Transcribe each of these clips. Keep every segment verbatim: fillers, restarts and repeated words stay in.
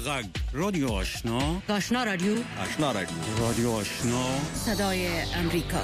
غږ رادیو آشنا آشنا رادیو آشنا رادیو رادیو آشنا صدای امریکا.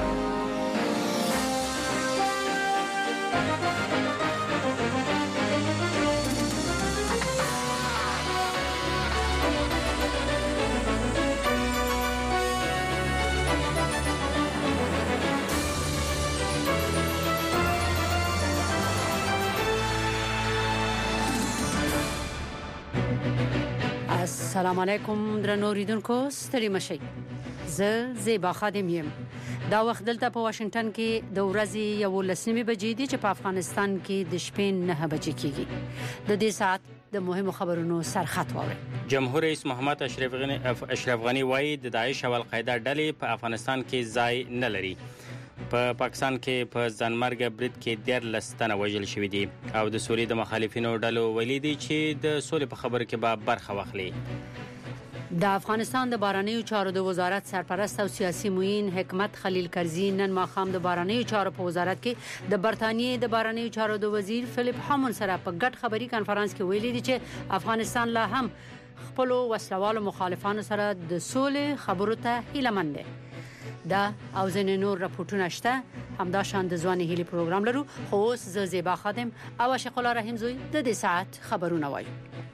السلام علیکم درنو ریدونکو، ستړي مشئ. زه زیبا خادم یم. دا وخت دلته په واشنگټن کې د ورځې یو لسمې بجې دي چې په افغانستان کې د شپې نه بجې کېږي. د دې ساعت د مهمو خبرونو سرخط واورئ. جمهور رئیس محمد اشرف غنی اشرف غنی وایي د داعش او القاعده ډلې په افغانستان کې ځای نه لري. په پاکستان کې په ځانمرګ برید کې دیارلس تنه وژل شوي دي او د سولې د مخالفینو ډلو ویلي دي چې د سولې په خبرو کې به برخه واخلي. د افغانستان د بهرنیو چارو د وزارت سرپرست او سیاسي معین حکمت خلیل کرزي نن ماښام د بهرنیو چارو په وزارت کې د برتانیې د بهرنیو چارو د وزیر فلیپ هامون سره په ګډ خبري کانفرنس کې ویلي دي چې افغانستان لا هم خپل وسلوالو مخالفانو سره د سولې خبرو ته هیلهمند دی. دا او ځینې نور راپورټونه شته. همدا شان د ځواني هیلي پروګرام لرو، خو اوس زه زیبا خادم او عاشق الله رحیم زوی د دې ساعت خبرونه وایو.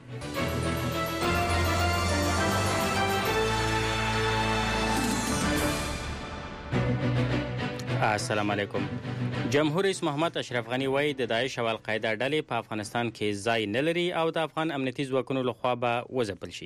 السلام علیکم. جمهور رئیس محمد اشرف غنی وایي د داعش او القاعده ډلې په افغانستان کې ځای نه لري او د افغان امنیتي ځواکونو لخوا به وځپل شي.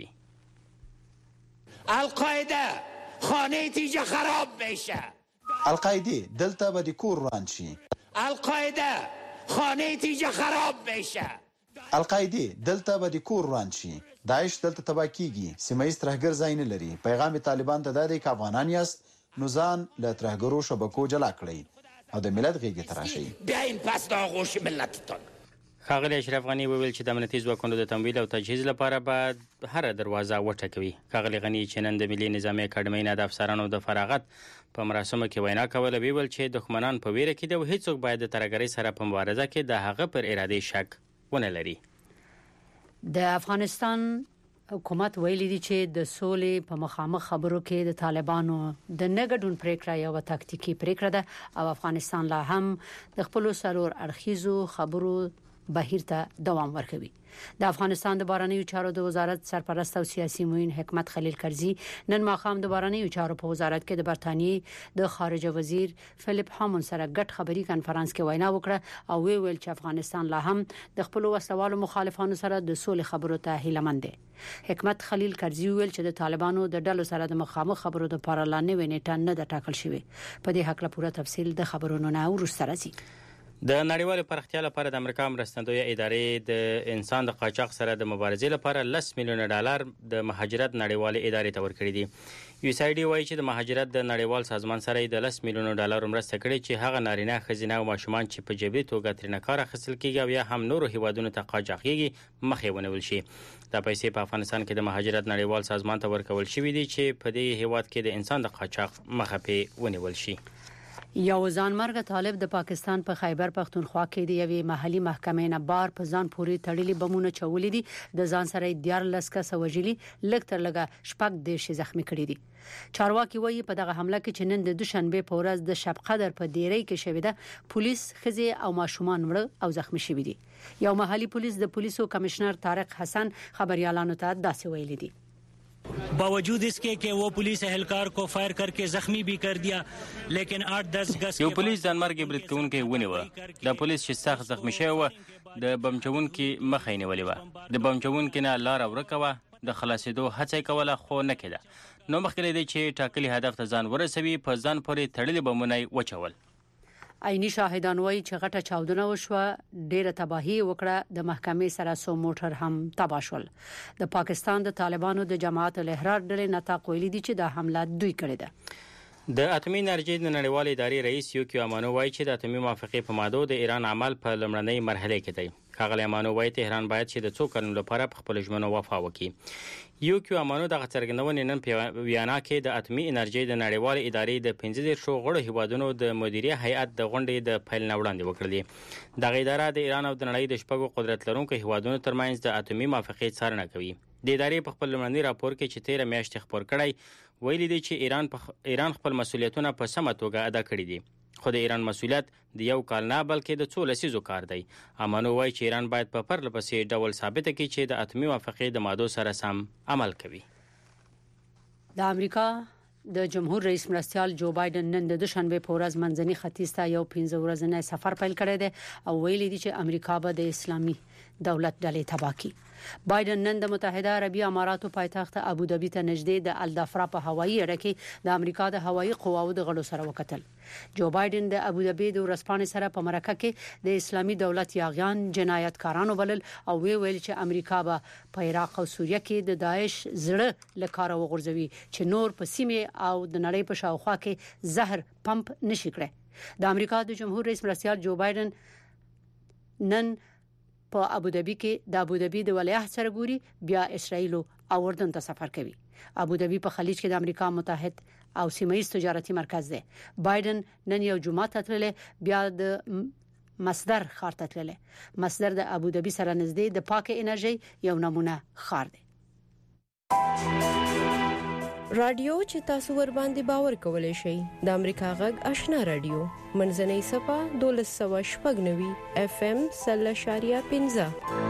القاعده خانه تیجه خراب بشه. القاعده دلته به د کور روان شي. القاعده خانه تیجه خراب بشه. القاعده دلته به د کور روان شي. داعش دلته تبا کیږي. سیمایي ترهګر ځای نه لري. پیغام طالبان ته دا دی چې افغانان یاست، نو ځان له ترهګرو شبکو جلا کړئ او د ملت غېږې ته راشئ. بیاین پس د آغوش ملتتان. ښاغلی اشرف غنی وویل چې د امنیتي ځواکونو د تمویل او تجهیز لپاره باید هره دروازه وټکوي. ښاغلی غنی چې نن د ملي نظامي اکاډمۍ نه د افسرانو د فراغت په مراسمو کې وینا کوله، ویل چې دښمنان په ویره کې دي او هیڅوک باید د ترهګرۍ سره په مبارزه کې د هغه پر ارادې شک ونه لري. د افغانستان حکومت ویلي دي چې د سولې په مخامخ خبرو کې د طالبانو د نګډون پریکړه یو تاکتیکی پریکړه ده او افغانستان لا هم د خپل سرور اړخیزو خبرو بهیر ته دوام ورکوي. د افغانستان د بهرنیو چارو د وزارت سرپرست او سیاسي معین حکمت خلیل کرزي نن ماښام د بهرنیو چارو په وزارت کې د برتانیې د خارجه وزیر فلیپ هامون سره ګډ خبري کانفرنس کې وینا وکړه او وی ویل چې افغانستان لا هم د خپل وسلوالو مخالفانو سره د سولې خبرو ته هیلهمند دی. حکمت خلیل کرزي ویل چې د طالبانو د ډلو سره د مخامخ خبرو لپاره لا نوې نیټه نه د ټاکل شوی. په دې حق له پوره تفصیل د خبرونو نه ورسره راځي. د نړیوال پرختیا لپاره د امریکا مرستندویه ادارې د انسان د قاچاق سره د مبارزې لپاره لس میلیونه ډالر د مهاجرت نړیوال ادارې ته ورکړي دي. یو اس ای ډي وایي چې د مهاجرت د نړیوال سازمان سره د لس میلیونه ډالر مرسته کړې چې هغه نارینه ښځینه او ماشومان چې په جبري توګه ترې نه کار اخیستل کیږي او یا هم نورو هیوادونو ته قاچاقېږي مخې ونیول شي. دا پیسې په افغانستان کې د مهاجرت نړیوال سازمان ته ورکول شوې دي چې په دې هیواد کې د انسان د قاچاق مخه په ونیول شي. یو ځانمرګ طالب د پاکستان په خیبر پختونخوا کې د یوې محلي محکمې نه بار په ځان پورې تړلي بمونه چولې دي. د ځان سره دیارلس کسه وژلي، لږ تر لږه شپږ دیرش زخمی کړي دي. چارواکي وایي په دغه حمله کې چې نن د دوشنبه په ورځ د شب قدر په دیرۍ کې شوې ده، پولیس ښځې او ماشومان مړه او زخمی شوي دي. یو محلي پولیس د پولیسو کمشنر طارق حسن خبريالانو ته داسې ویلي دي: باوجود इसके कि वो पुलिस एहलकार को फायर करके जख्मी भी कर दिया, लेकिन आठ दस गज یو پولیس ځانمرګ برید کوونکی ونیوه. د پولیس چې سخت زخمی شوی و د بم چونکي مخې نیولې و. د بم چونکي نه لار ورکه و، د خلاصېدو هڅه کوله خو نه کېده. نو مخکې دی چې ټاکلي هدف ته ځان ورسوي په ځان پورې تړلي بمونه وچول. عیني شاهدان وایي چې غټه چاودنه وشوه، ډیره تباہي وکړه، د محکمې سره سو موټر هم تباه شول. د پاکستان د طالبانو د جماعت الاحرار ډلې نطاق ویلي دي چې دا حمله دوی کړې ده. د اتمی انرژي د نړیوال ادارې رئیس یوکیو امانو وایي چې د اتمی موافقې په مادو د ایران عمل په لومړنۍ مرحله کې دی. ښاغلی امانو وایي تهران باید چې د څو کلونو لپاره په خپل ژمنو وفا وکړي. یوکیو امانو دغه څرګندونې نن په ویانا کې د اتمی انرژي د نړیوال ادارې د پنځه دېرشو غړو هیوادونو د مدیریت هیئت د غونډې د پیل نه وړاندې وکړلې. دغه اداره د ایران او د نړۍ د شپږو قدرت لرونکو هیوادونو ترمنځ د اتمی موافقې څارنه کوي. د ادارې په خپل لومړني راپور کې چې تیره میاشت خبر کړی ویلي دی چې ایران په ایران خپل مسولیتونه په سمه توګه ادا کړي دي، خو د ایران مسولیت د یو کال نه بلکې د څو لسیزو کار دی. امانو وایي چې ایران باید په پرله پسې ډول ثابته کړي چې د اتمي موافقې د مادو سره سم عمل کوي. د امریکا د جمهور رئیس مرستیال جو بایدن نن د دوشنبه په ورځ منځني ختیځ ته یو پنځه ورځنی سفر پیل کړی دی او ویلي دی چې امریکا به د اسلامي دولت ډلې تباه کړي. بایدن نن د متحده عربي اماراتو پایتخت ابوظبي ته نږدې د الدفرا په هوایي اډه کې د امریکا د هوایي قواو د غړو سره وکتل. جو بایدن د ابوظبي د ورسپانې سره په مرکه کې د اسلامي دولت یاغیان جنایتکارانو بلل او وی ویل چې امریکا به په عراق او سوریه کې د داعش زړه لکاره وغورځوي چې نور په سیمه او د نړۍ په شاوخوا کې زهر پمپ نشي کړي. د امریکا د جمهور رئیس مرستیال جو بایدن نن په ابوظبي کې د ابوظبي د ولیعهد سره ګوري، بیا اسرائیل او اردن ته سفر کوي. ابوظبي په خلیج کې د امریکا متحد او سیمه‌ایز تجارتي مرکز دی. بایدن نن یو جمعه ته تللی، بیا د مصدر ښار ته تللی. مصدر د ابوظبي سره نږدې د پاکه انرژي یو نمونه ښار دی. رادیو چې تاسو ور باندې باور کولای شئ د امریکا غږ آشنا رادیو منځنۍ صفه دولس سوه شپږ نوي اف ام سل شاریه پنځه.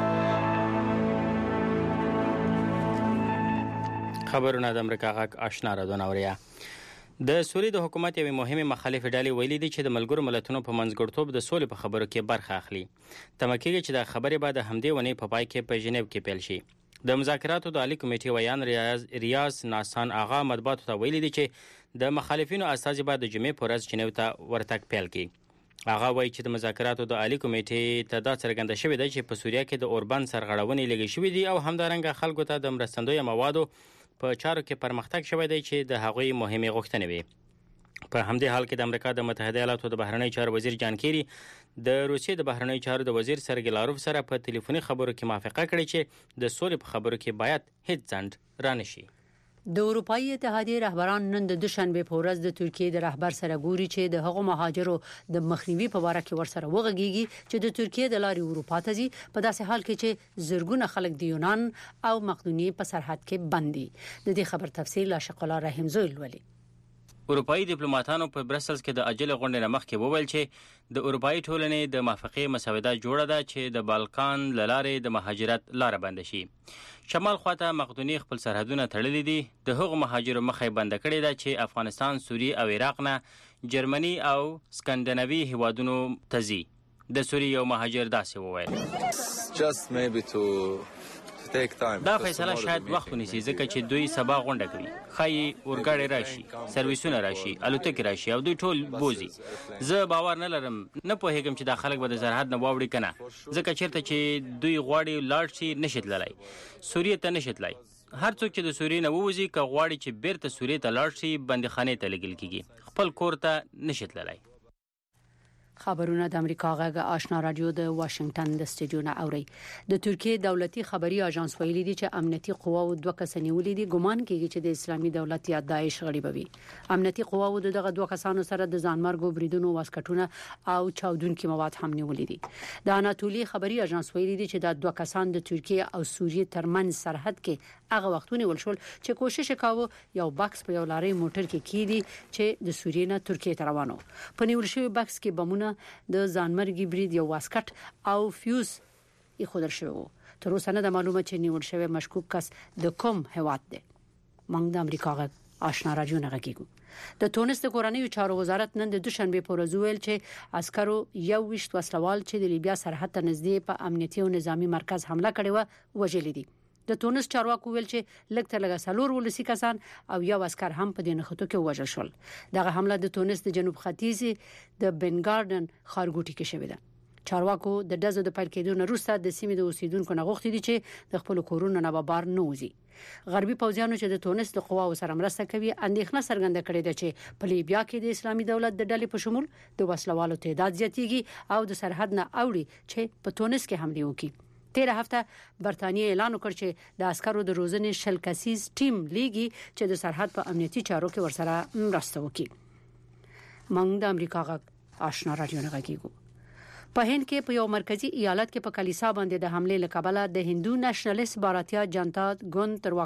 خبرونه د امریکا غږ آشنا رادیو نوریا. د سوریې د حکومت یوه مهمه مخالفه ډلې ویلي دي چې د ملګرو ملتونو په منځګړیتوب د سولې په خبرو کې برخه اخلي. تمه کېږي چې د خبرې بعد همدې ونې په پای کې په ژنیو کې پیل شي. د مذاکراتو د عالی کمیټې ویان ریاض ریاض ناسان آغا مطبوعاتو ته ویلي دي چې د مخالفینو استازي بعد د جمعې په ورځ ژنیو ته ورتګ پیل کړي. آغا وایي چې د مذاکراتو د عالی کمیټې ته دا څرګنده شوې ده چې په سوریه کې د اوربان سرغړونې لګې شوې دي او همدارنګه خلکو ته د مرستندوی موادو په چارو کې پرمختګ شوی دی چې د هغوی مهمه غوښتنې وي. په همدې حال کې د امریکا د متحده ایالاتو د بهرنی چارو وزیر جان کیری د روسیې د بهرنی چارو د وزیر سرګی لاروف سره په ټلیفوني خبرو کې موافقه کړې چې د سولې په خبرو کې باید هیڅ ځنډ رانشي. د اروپאי اتحادیې رهبران نن د دوشنبه په ورځ د ترکیې د رهبر سره ګوري چې د هغو مهاجرو د مخنیوي په اړه کې ورسره وغږیږي چې د ترکیې د لارې اروپا ته ځي، په داسې حال کې چې زرګونه خلک د یونان او مقدونیې په سرحد کې بندي. د دې خبر تفصیل عاشق الله رحیم زویل ولي. اروپאי ډیپلوماټانو په برسلز کې د اجل غونډې نه مخکې وویل چې د اروپאי ټولنې د موافقې مسوده جوړه ده چې د بالکان لارې د مهاجرت لار بند شي. شمال خواته مقدوني خپل سرحدونه تړلي دي. د هغو مهاجرو مخې بند کړې ده چې افغانستان، سوریه او عراق نه جرمني او سکندناوي هیوادونو ته ځي. د سوریه یو مهاجر داسې وویل just maybe to دا فیصله شاید وخت ونیسي ځکه چې دوی سبا غونډه کوي، ښایي اورګاډي راشي، سرویسونه راشي، الوتکې راشي او دوی ټول بوزي. زه باور نه لرم، نه پوهیږم چې دا خلک به د سرحد نه واوړي کنه، ځکه چیرته چې دوی غواړي لاړ شي نشي تللی، سوریې ته نشي تللی. هر څوک چې د سوریې نه ووځي که غواړي چې بیرته سوریې ته لاړ شي بندیخانې ته لګل کیږي، خپل کور ته نشي تللی. خبرونه د امریکا غږ آشنا رادیو د واشنگټن د استودیو نه اوري. د ترکیه دولتي خبري اژانس ویلي دی چې امنیتي قواو دوه کس نیولې دي، ګمان کیږي چې د اسلامي دولت یا داعش غړي بوي. امنیتي قواو دغه دوه کسانو سره د ځانمرګو بریدونو واسکټونه او چاودونکو مواد هم نیولې دي. د اناتولي خبري اژانس ویلي دی چې دا دوه کسان د ترکیه او سوریه ترمنځ سرحد کې هغه وختونه ولشل چې کوشش کاوه یو بکس په یو لارې موټر کې کیدی چې د سوریې نه ترکیه ته روانو. په نیول شوی بکس کې بمونه د ځانمرګي برید یو واسکټ او فیوز یې خودل شوی. تر اوسه نه د معلومه چې نیول شوی مشکوک کس د کوم هواد دی. موږ د امریکا غږ آشنا رادیو نه غږیږو. د تونس د کورنیو چارو وزارت نن د دوشنبه په ورځ ویل چې عسکرو یو وشت وسلوال چې د لیبیا سرحد ته نږدې په امنیتي او نظامی مرکز حمله کړې و وژل دي. د تونس چارواکو ویل چې لږ تر لږه څلور ولسی کسان او یو عسكر هم په دې نښتو کې وژل شول. دغه حمله د تونس د جنوب ختیځ د بنګاردن ښارګوټي کې شوې ده. چارواکو د دزو د پیل کېدو نه وروسته د سیمې د اوسیدونکو نه غوښتي دي چې د خپل کورونو نه بار نه وځي. غربي پوځیانو چې د تونس د قواو سره مرسته کوي اندېښنه څرګنده کړې ده چې په لیبیا کې د اسلامي دولت د ډلې په شمول د وسلوالو تعداد زیاتېږي او د سرحد نه اوړي چې په تونس کې حمله وکړي. تیر هفته برتانیې اعلان وکړ چې د عسکرو د روزنې شل کسیز ټیم لیږي چې د سرحد په امنیتي چارو کې ورسره مرسته وکړي. موږ د امریکا غږ آشنا رادیو نه غږیږو. په هند کې په یو مرکزی ایالت کې په کلیسا باندې د حمله لکبله د هندو نېشنلیست باراتیا جنتا ګوند تر